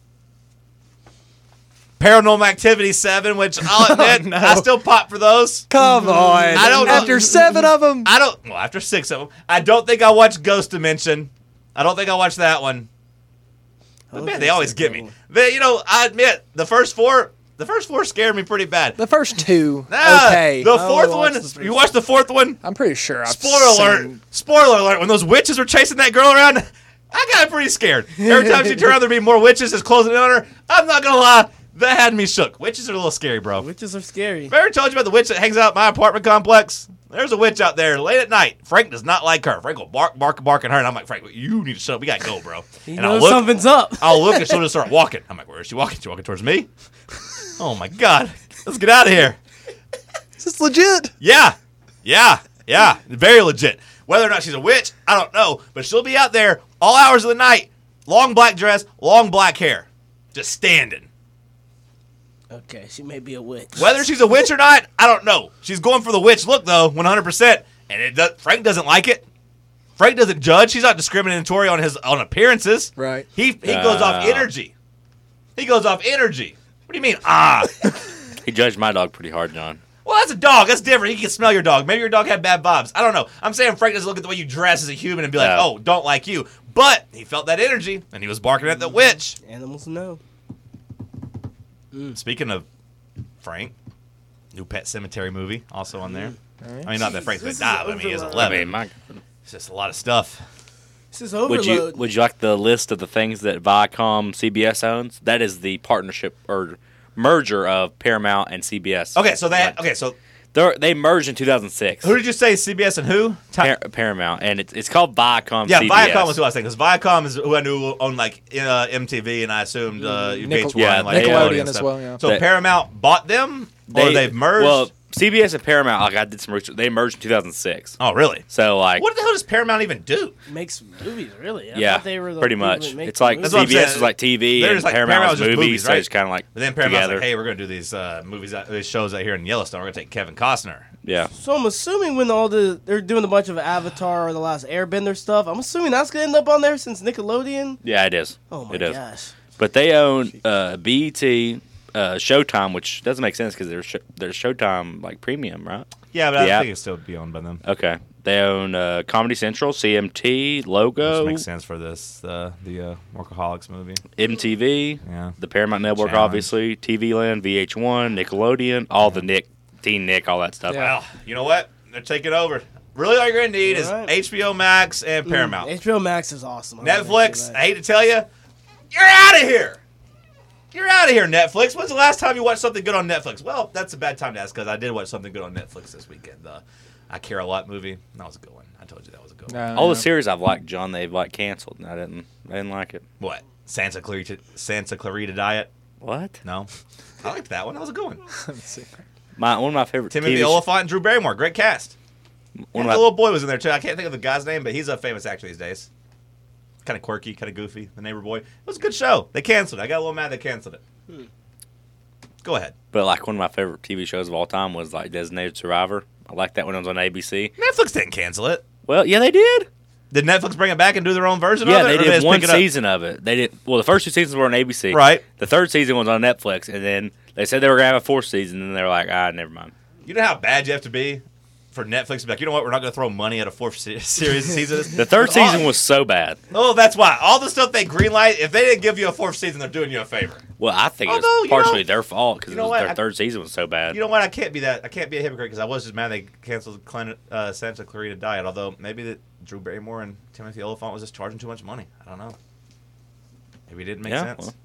Paranormal Activity 7, which I'll admit, no. I still pop for those. Come on. I don't know. After 7 of them. After 6 of them. I don't think I watched Ghost Dimension. I don't think I watched that one. But man, they always get me. I admit, the first four scared me pretty bad. The first 2, Nah, okay. The fourth one, you watched the fourth one? I'm pretty sure I've Spoiler alert, when those witches were chasing that girl around, I got pretty scared. Every time she turned around, there'd be more witches just closing in on her. I'm not gonna lie, that had me shook. Witches are a little scary, bro. Witches are scary. Have I ever told you about the witch that hangs out at my apartment complex? There's a witch out there late at night. Frank does not like her. Frank will bark at her, and I'm like, Frank, you need to shut up. We gotta go, bro. He and knows something's up. I'll look, and she'll just start walking. I'm like, where is she walking? She walking towards me? Oh my God. Let's get out of here. Is this legit? Yeah. Very legit. Whether or not she's a witch, I don't know. But she'll be out there all hours of the night. Long black dress, long black hair. Just standing. Okay, she may be a witch. Whether she's a witch or not, I don't know. She's going for the witch look, though, 100%. And Frank doesn't like it. Frank doesn't judge. He's not discriminatory on appearances. Right. He goes off energy. What do you mean, He judged my dog pretty hard, John. Well, that's a dog. That's different. He can smell your dog. Maybe your dog had bad vibes. I don't know. I'm saying Frank doesn't look at the way you dress as a human and be like, oh, don't like you. But he felt that energy, and he was barking at the witch. Animals know. Speaking of Frank, new Pet Cemetery movie also on there. I mean, not that Frank's going to die, but I mean, he is 11. It's just a lot of stuff. This is overload. Would you like the list of the things that Viacom CBS owns? That is the partnership or merger of Paramount and CBS. Okay, so they merged in 2006. Who did you say, CBS and who? Paramount, and it's called Viacom. Yeah, CBS. Viacom was who I was thinking. Because Viacom is who I knew owned like MTV, and I assumed VH1, Nickelodeon as well. Yeah. So Paramount bought them, or they've merged. Well, CBS and Paramount, like I did some research. They merged in 2006. Oh, really? So like, what the hell does Paramount even do? Makes movies, really. I yeah, thought they were the pretty people much. that make It's like movies. CBS is like TV, and like, Paramount was just movies, right? so it's kind of like But then Paramount's together. like, hey, we're going to do these movies, these shows out here in Yellowstone. We're going to take Kevin Costner. Yeah. So I'm assuming when they're doing a bunch of Avatar or the last Airbender stuff, I'm assuming that's gonna end up on there since Nickelodeon. Yeah, it is. Oh my it is. gosh. But they own BET, Showtime, which doesn't make sense because they're Showtime like premium, right? Yeah, but I Yeah. think it'd still be owned by them. Okay. They own Comedy Central, CMT, Logo, Which makes sense for this, the Workaholics movie. MTV, Yeah. the Paramount Network, Challenge. obviously, TV Land, VH1, Nickelodeon, all the Teen Nick, all that stuff. Yeah. Well, you know what? They're taking over. Really, all you're going to need is Alright. HBO Max and Paramount. HBO Max is awesome. I love Netflix, HBO I Max. hate to tell you, you're out of here. You're out of here, Netflix. When's the last time you watched something good on Netflix? Well, that's a bad time to ask because I did watch something good on Netflix this weekend. The I Care a Lot movie. That was a good one. I told you that was a good one. All the series I've liked, John, they've like canceled, and I didn't like it. What? Santa Clarita Diet? What? No. I liked that one. That was a good one. One of my favorite Timothy TV Oliphant and Drew Barrymore. Great cast. one And of the my, little boy was in there too. I can't think of the guy's name, but he's a famous actor these days. Kind of quirky, kind of goofy. The Neighbor Boy. It was a good show. They canceled it. I got a little mad they canceled it. Go ahead. but like one of my favorite TV shows of all time was like Designated Survivor. I liked that when it was on ABC. Netflix didn't cancel it. Well, yeah, they did. Did Netflix bring it back and do their own version Yeah, of it? they or did just one pick it up? season of it. They did. Well, the first 2 seasons were on ABC. Right. The third season was on Netflix, and then they said they were gonna have a 4th season, and they were like, never mind. You know how bad you have to be for Netflix to be like, you know what? We're not going to throw money at a 4th series season. The third season was so bad. Oh, that's why. All the stuff they greenlight, if they didn't give you a 4th season, they're doing you a favor. Well, I think Although, it you was partially know- their fault because you know what? their third season was so bad. You know what? I can't be a hypocrite because I was just mad they canceled Santa Clarita Diet. Although maybe that Drew Barrymore and Timothy Oliphant was just charging too much money. I don't know. Maybe it didn't make Yeah, sense.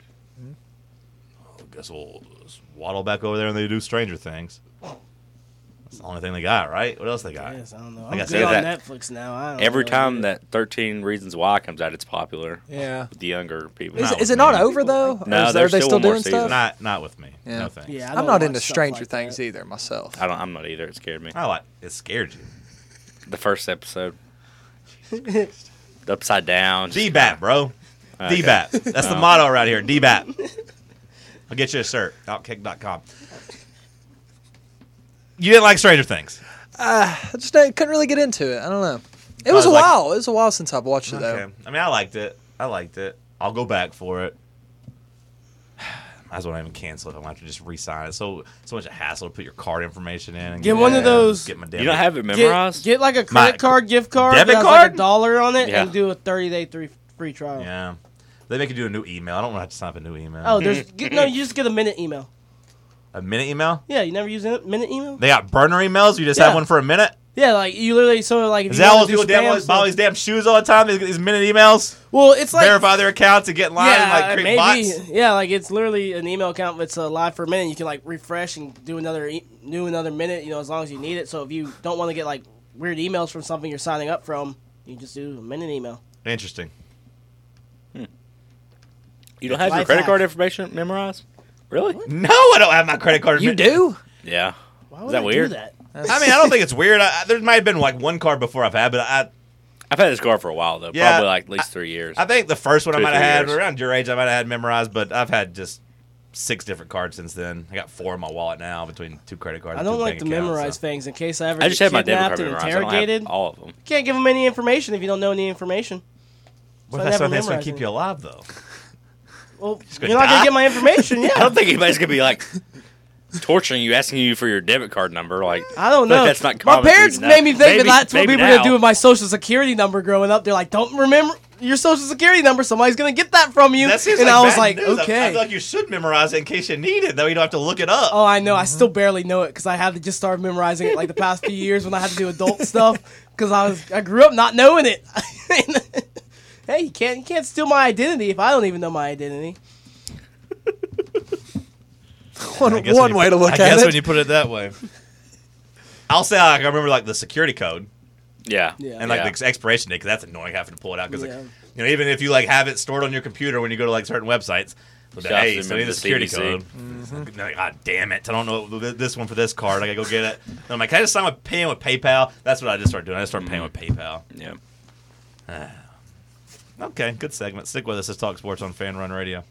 I guess we'll just waddle back over there and they do Stranger Things. That's the only thing they got, right? What else they got? Yes, I don't know. Like I'm I good said, on that- Netflix now. I don't Every know. time that 13 Reasons Why comes out, it's popular Yeah. with the younger people. Is it not over though? Or No, are there's they still still one more doing season. stuff? Not with me. Yeah. No thanks. Yeah, I I'm don't not watch into stuff Stranger like Things that. either myself. I'm not either. It scared me. I like it. Scared you. The first episode. Upside down. DBAP, bro. Okay. DBAP. That's the motto around here. DBAP. I'll get you a shirt. Outkick.com. You didn't like Stranger Things. I just couldn't really get into it. I don't know. It was was a like- while. It was a while since I've watched it though. Okay. I mean, I liked it. I liked it. I'll go back for it. Might as well not even cancel it. I'm going to have to just re-sign it. So much a hassle to put your card information in. And Get one of those- Get my You don't have it Get, memorized? get like a My credit card, gift card, debit that has card? like $1 on it, Yeah. and do a 30-day free trial. Yeah. They make you do a new email. I don't want to have to sign up a new email. Oh, no, you just get a minute email. A minute email? Yeah, you never use a minute email? They got burner emails? You just Yeah. have one for a minute? Yeah, like you literally if Is you that all want those to do people spam buy stuff- all these damn shoes all the time? These minute emails? Well, it's like Verify their accounts and get in line and like create maybe. bots? Yeah, like it's literally an email account that's live for a minute. You can like refresh and do another minute, as long as you need it. So if you don't want to get like weird emails from something you're signing up from, you just do a minute email. Interesting. You don't have your Life credit hack. card information memorized? Really? No, I don't have my credit card. You do? Yeah. Why would that I weird? do that? I mean, I don't think it's weird. There might have been like one card before I've had, but I've had this card for a while, though. Yeah, Probably like at least 3 years. I think the first one I 2 or might have 3 had, years. around your age, I might have had memorized, but I've had just 6 different cards since then. I got 4 in my wallet now between 2 credit cards. I and don't 2 like bank to accounts, memorize so. things in case I ever I get just have my debit kidnapped card and memorized. I don't interrogated. have all of them. You can't give them any information if you don't know any information. What So if I that's never something that's going memorize to keep it. you alive, though? Well, gonna you're not die? gonna get my information. I Yeah, don't think anybody's going to be like torturing you, asking you for your debit card number. Like, I don't feel like know. that's not My common for you parents to know. made me think Maybe- that that's what maybe people are gonna now. do with my social security number growing up. They're like, don't remember your social security number. Somebody's gonna get that from you. That seems and like I was bad like, news. I okay. feel like you should memorize it in case you need it, though you don't have to look it up. Oh, I know. I still barely know it because I had to just start memorizing it like the past few years when I had to do adult stuff because I grew up not knowing it. Hey, you can't steal my identity if I don't even know my identity. One I guess when you way to put- look I at guess it. when you put it that way. I'll say I remember like the security code Yeah. Yeah. and like Yeah. the expiration date because that's annoying having to pull it out because Yeah. even if you like have it stored on your computer when you go to like certain websites, they'll be like, Just hey, so I need remember the the security CVC. code. Like, God damn it! I don't know this one for this card. I gotta go get it. And I'm like, can I just sign with paying with PayPal? That's what I just started doing. I just started paying with PayPal. Yeah. Okay, good segment. Stick with us. Let's talk sports on Fan Run Radio.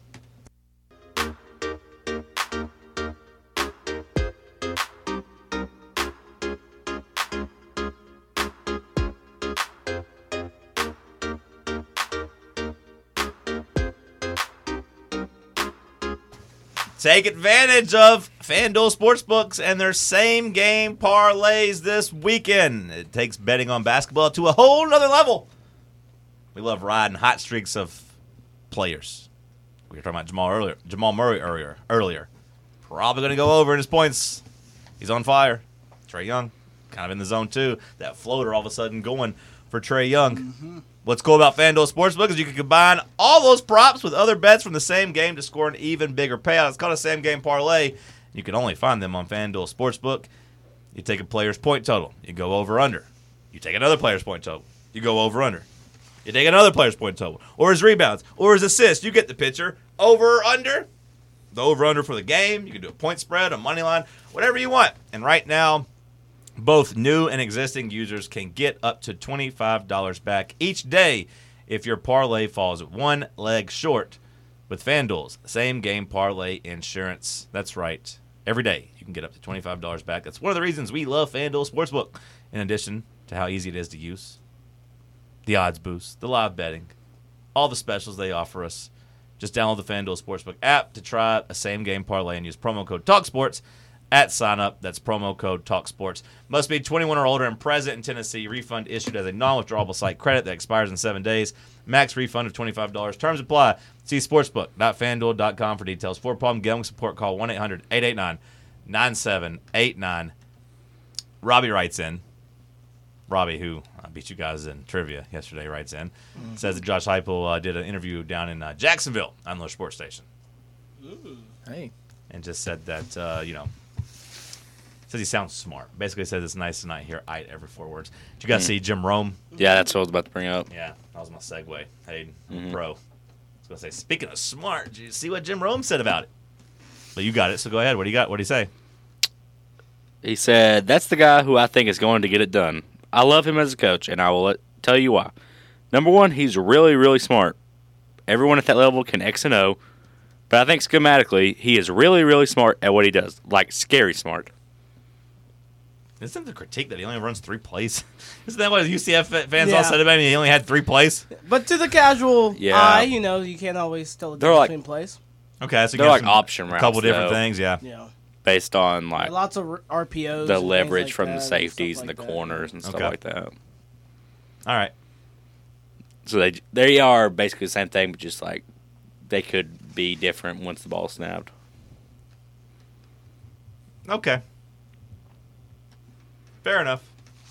Take advantage of FanDuel Sportsbooks and their same game parlays this weekend. It takes betting on basketball to a whole nother level. We love riding hot streaks of players. We were talking about Jamal Murray earlier. Probably going to go over in his points. He's on fire. Trae Young, kind of in the zone too. That floater all of a sudden going for Trae Young. What's cool about FanDuel Sportsbook is you can combine all those props with other bets from the same game to score an even bigger payout. It's called a same game parlay. You can only find them on FanDuel Sportsbook. You take a player's point total. You go over under. You take another player's point total. You go over under. You take another player's point total. Or his rebounds. Or his assists. You get the picture. Over or under. The over under for the game. You can do a point spread, a money line, whatever you want. And right now, both new and existing users can get up to $25 back each day if your parlay falls one leg short with FanDuel's same game parlay insurance. That's right. Every day you can get up to $25 back. That's one of the reasons we love FanDuel Sportsbook. In addition to how easy it is to use, the odds boost, the live betting, all the specials they offer us. Just download the FanDuel Sportsbook app to try a same game parlay and use promo code TalkSports at sign up. That's promo code TalkSports. Must be 21 or older and present in Tennessee. Refund issued as a non-withdrawable site credit that expires in 7 days. Max refund of $25. Terms apply. See sportsbook.fanduel.com for details. For problem gambling support, call 1-800-889-9789. Robbie writes in. Robbie, who beat you guys in trivia yesterday, writes in. Says that Josh Heupel did an interview down in Jacksonville on the sports station. Hey. And just said that, says he sounds smart. Basically says it's nice to not hear "I" every 4 words. Did you guys see Jim Rome? Yeah, that's what I was about to bring up. Yeah, that was my segue. Hey, pro. I was going to say, speaking of smart, did you see what Jim Rome said about it? But you got it, so go ahead. What do you got? What do you say? He said, that's the guy who I think is going to get it done. I love him as a coach, and I will tell you why. Number one, he's really, really smart. Everyone at that level can X and O, but I think schematically, he is really, really smart at what he does. Like, scary smart. Isn't the critique that he only runs 3 plays? Isn't that what UCF fans Yeah. all said about him? He only had 3 plays? But to the casual Yeah. eye, you can't always tell the They're difference like- between plays. Okay, so They're gives like him option a routes, couple different though. things, yeah. Yeah. based on like Lots of RPOs. the and leverage things like from that the and safeties stuff and the like that. corners and stuff Okay. like that. All right. So they are basically the same thing, but just like they could be different once the ball snapped. Okay. Fair enough.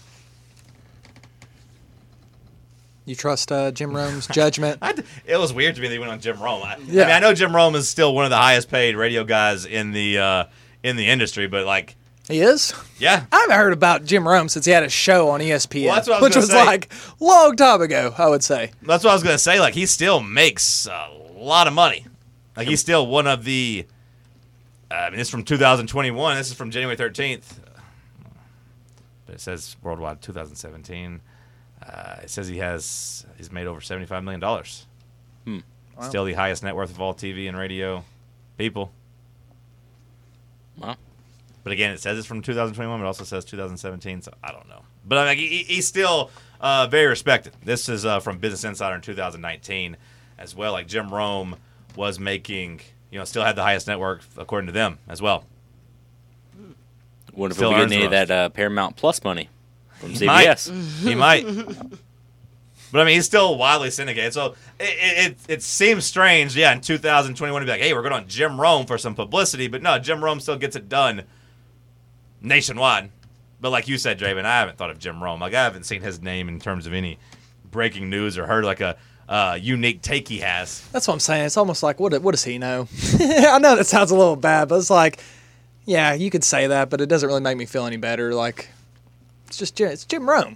You trust Jim Rome's judgment? It was weird to me that he went on Jim Rome. I Yeah. mean, I know Jim Rome is still one of the highest paid radio guys in the industry, but like, He is? yeah, I haven't heard about Jim Rome since he had a show on ESPN, Well, that's what I was which gonna was say. like long time ago, I would say. that's what I was gonna say. Like, he still makes a lot of money. Like, he's still one of the. I mean, this is from 2021. This is from January 13th. But it says worldwide 2017. It says he's made over $75 million. Wow. Still the highest net worth of all TV and radio people. Wow. But again, it says it's from 2021, but it also says 2017, so I don't know. But I mean, he's still very respected. This is from Business Insider in 2019 as well. Like, Jim Rome was making, still had the highest network according to them as well. Wonder if Still we'll be earns getting any of the that Paramount Plus money from He might. CBS. He might. But I mean, he's still widely syndicated. So it seems strange, yeah, in 2021 to be like, hey, we're going on Jim Rome for some publicity. But no, Jim Rome still gets it done nationwide. But like you said, Draven, I haven't thought of Jim Rome. Like, I haven't seen his name in terms of any breaking news or heard like a unique take he has. That's what I'm saying. It's almost like, what does he know? I know that sounds a little bad, but it's like, yeah, you could say that, but it doesn't really make me feel any better. Like, it's Jim Rome.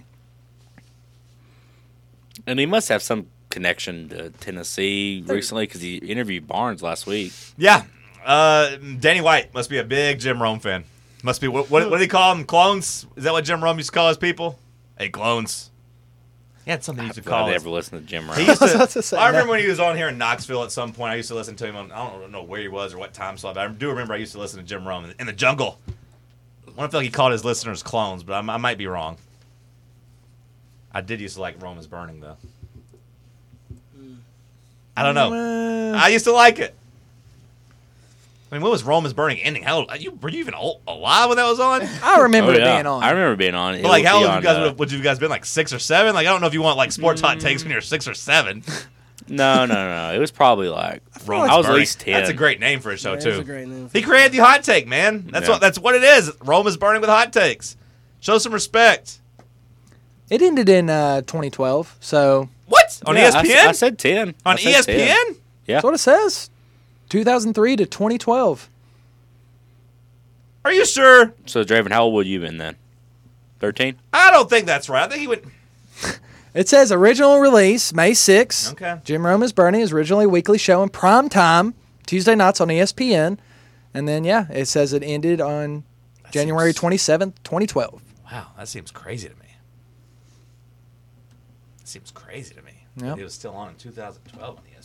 And he must have some connection to Tennessee recently because he interviewed Barnes last week. Yeah. Danny White must be a big Jim Rome fan. Must be, what do they call them? Clones? Is that what Jim Rome used to call his people? Hey, clones. He had something he used to call I us. never listened to Jim Rome. He used I was about to, to say, I remember no. when he was on here in Knoxville at some point. I used to listen to him on, I don't know where he was or what time slot, but I do remember I used to listen to Jim Rome in the jungle. I want to feel like he called his listeners clones, but I might be wrong. I did used to like Rome is Burning, though. I don't know. I used to like it. I mean, what was Rome is Burning ending? How were you even alive when that was on? I remember Oh, it yeah. being on. I remember being on. But like, how old old would you guys been? Like 6 or 7? Like, I don't know if you want like sports hot takes when you're 6 or 7. No. It was probably like Rome I is was at Burning. least 10. That's a great name for a show Yeah, it's too. a great name. He created the hot take, man. That's Yeah. what it is. Rome is Burning with hot takes. Show some respect. It ended in 2012, so What on Yeah, ESPN? I said 10. on I said 10. ESPN? Yeah. that's what it says. 2003 to 2012. Are you sure? So, Draven, how old would you have been then? 13? I don't think that's right. I think he would. It says original release May 6th. Okay. Jim Rome is Burning is originally a weekly show in prime time, Tuesday nights on ESPN. And then, yeah, it says it ended on January 27th, 2012. Wow, that seems crazy to me. That seems crazy to me. Yep. It was still on in 2012 on ESPN.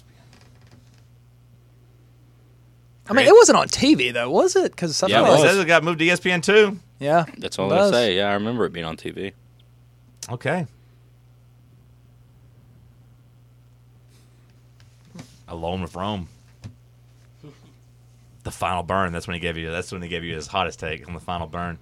I mean, it wasn't on TV, though, was it? Because Yeah, it Well, it was. says it got moved to ESPN too. Yeah. That's all it I does. say. Yeah, I remember it being on TV. Okay. Alone with Rome. The final burn. That's when he gave you. That's when he gave you his hottest take on the final burn.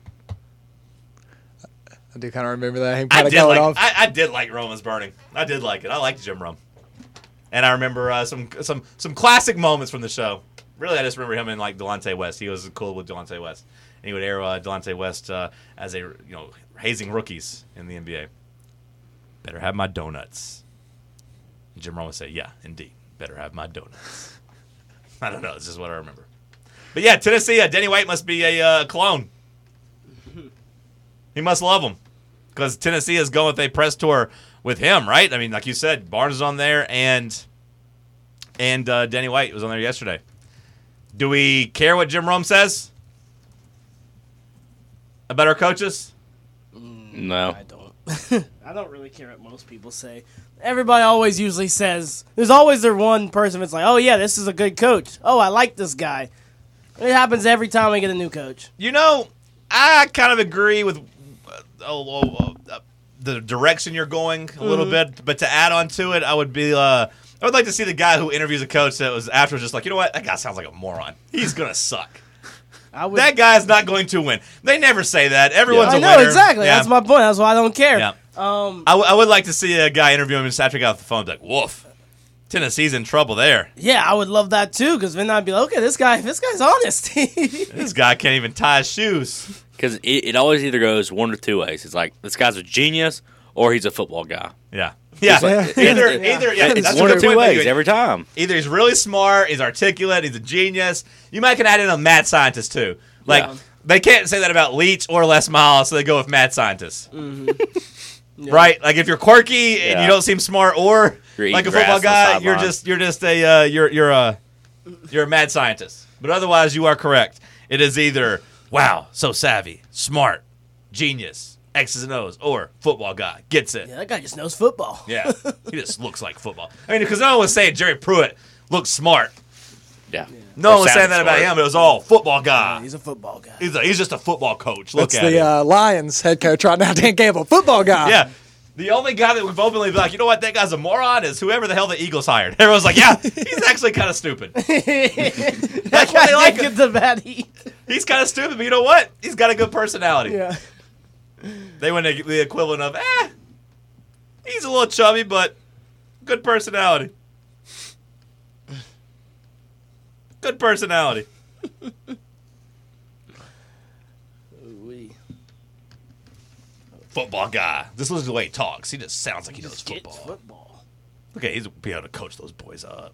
I do kind of remember that. Him I kind of did going like. off. I did like Rome is Burning. I did like it. I liked Jim Rome. And I remember some classic moments from the show. Really, I just remember him and like Delonte West. He was cool with Delonte West. And he would air Delonte West as a hazing rookies in the NBA. Better have my donuts. Jim Rome would say, "Yeah, indeed, better have my donuts." I don't know. It's just what I remember. But yeah, Tennessee. Denny White must be a clone. He must love him because Tennessee is going with a press tour with him, right? I mean, like you said, Barnes is on there, and Denny White was on there yesterday. Do we care what Jim Rome says about our coaches? No. I don't. I don't really care what most people say. Everybody always usually says, there's always their one person that's like, oh yeah, this is a good coach. Oh, I like this guy. It happens every time we get a new coach. I kind of agree with the direction you're going a little bit. But to add on to it, I would like to see the guy who interviews a coach that was afterwards just like, you know what, that guy sounds like a moron. He's gonna suck. That guy's not going to win. They never say that. Everyone's a winner. I know exactly. Yeah. That's my point. That's why I don't care. Yeah. I would like to see a guy interview him just after he got off the phone, like, woof. Tennessee's in trouble there. Yeah, I would love that too, because then I'd be like, okay, this guy's honest. This guy can't even tie his shoes. Because it always either goes one or two ways. It's like, this guy's a genius or he's a football guy. Yeah. Yeah. Either, It's that's one a or good two point. ways every time. Either he's really smart, he's articulate, he's a genius. You might can add in a mad scientist too. Like, they can't say that about Leach or Les Miles, so they go with mad scientists. Yeah. Right? Like, if you're quirky and you don't seem smart or You're like a eating football grass on guy, the you're just a mad scientist. But otherwise, you are correct. It is either, wow, so savvy, smart, genius, X's and O's, or football guy, gets it. Yeah, that guy just knows football. Yeah, he just looks like football. I mean, because no one was saying Jerry Pruitt looks smart. Yeah. No Or one was saying sounded that about smart. him. It was all football guy. He's a football guy. He's just a football coach. Look That's at the him. Lions head coach right now, Dan Campbell, football guy. Yeah. The only guy that we've openly been like, you know what, that guy's a moron is whoever the hell the Eagles hired. Everyone's like, yeah, he's actually kind of stupid. That's why they like get him. the bad heat. He's kind of stupid, but you know what? He's got a good personality. Yeah. They went the equivalent of, he's a little chubby, but good personality. Good personality. Football guy. Just listen to the way he talks. He just sounds like he knows football. Look at he's be able to coach those boys up.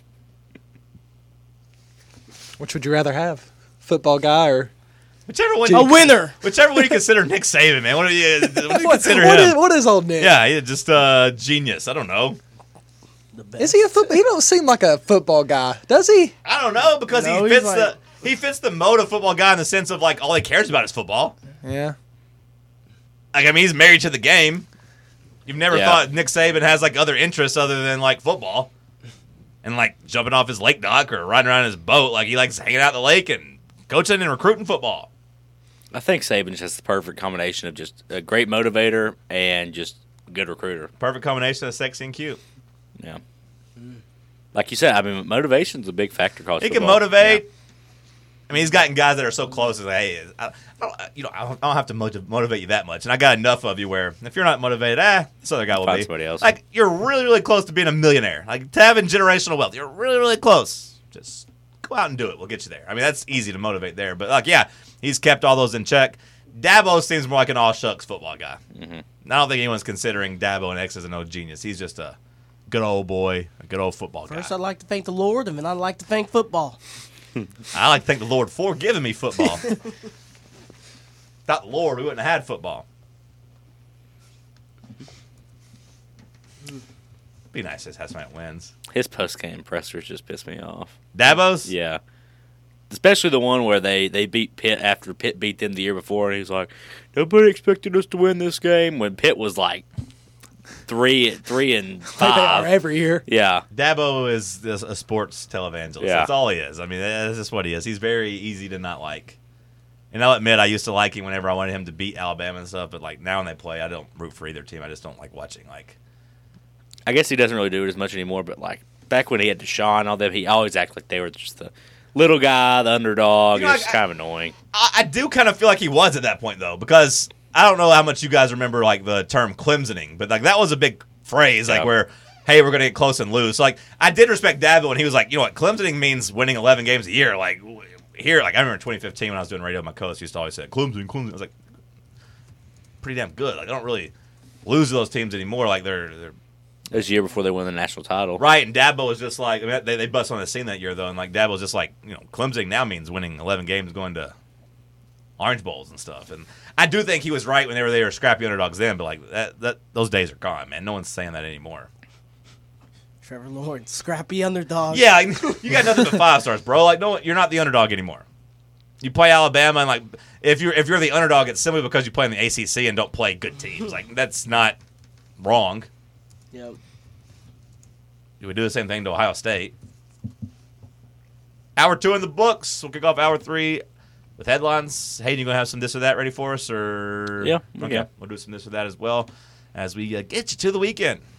Which would you rather have, football guy or Whichever one. A winner. Whichever one you consider Nick Saban, man. What do you consider him? what is old Nick? Yeah, he's just genius. I don't know. Is he a football? He don't seem like a football guy, does he? I don't know because No, he he's fits he fits the mode of football guy in the sense of like all he cares about is football. Yeah. Like, I mean, he's married to the game. You've never Yeah. thought Nick Saban has like other interests other than like football and like jumping off his lake dock or riding around his boat. Like he likes hanging out at the lake and coaching and recruiting football. I think Saban just has the perfect combination of just a great motivator and just a good recruiter. Perfect combination of sexy and cute. Yeah. Like you said, I mean, motivation's a big factor. College He can football. motivate. I mean, he's gotten guys that are so close. As like, hey, I don't have to motivate you that much, and I got enough of you where if you're not motivated, this other guy will Find be. somebody else. Like you're really, really close to being a millionaire, like to having generational wealth. You're really, really close. Just go out and do it. We'll get you there. I mean, that's easy to motivate there, but like, yeah, he's kept all those in check. Dabo seems more like an all shucks football guy. Mm-hmm. I don't think anyone's considering Dabo an X as an old genius. He's just a good old boy, a good old football guy. First, I'd like to thank the Lord, and then I'd like to thank football. I like to thank the Lord for giving me football. Without the Lord, we wouldn't have had football. Be nice to have somebody that wins. His post-game pressers just piss me off. Dabo's? Yeah. Especially the one where they beat Pitt after Pitt beat them the year before, and he's like, nobody expected us to win this game, when Pitt was like 3-5. Like they are every year. Yeah. Dabo is a sports televangelist. Yeah. That's all he is. I mean, that's just what he is. He's very easy to not like. And I'll admit, I used to like him whenever I wanted him to beat Alabama and stuff, but like now when they play, I don't root for either team. I just don't like watching. Like, I guess he doesn't really do it as much anymore, but like back when he had Deshaun and all that, he always acted like they were just the little guy, the underdog. You know, It's kind of annoying. I do kind of feel like he was at that point though, because I don't know how much you guys remember like the term Clemsoning, but like that was a big phrase, like Yeah. where, hey, we're gonna get close and lose. So, like I did respect Dabo when he was like, you know what, Clemsoning means winning 11 games a year. Like here, like I remember in 2015 when I was doing radio, my coach used to always say Clemson. I was like, pretty damn good. Like I don't really lose to those teams anymore. Like they're It was the year before they won the national title. right. And Dabo was just like, I mean, they bust on the scene that year though, and like Dabo was just like, you know, Clemson now means winning 11 games, going to Orange Bowls and stuff. And I do think he was right whenever they were scrappy underdogs then, but like that those days are gone, man. No one's saying that anymore. Trevor Lawrence, scrappy underdog. Yeah, you got nothing but 5 stars, bro. Like no, you're not the underdog anymore. You play Alabama, and like if you're the underdog, it's simply because you play in the ACC and don't play good teams. Like that's not wrong. Yep. You would do the same thing to Ohio State. Hour 2 in the books. We'll kick off hour 3 with headlines. Hayden, you going to have some this or that ready for us? Or Yeah. Okay. We'll do some this or that as well as we get you to the weekend.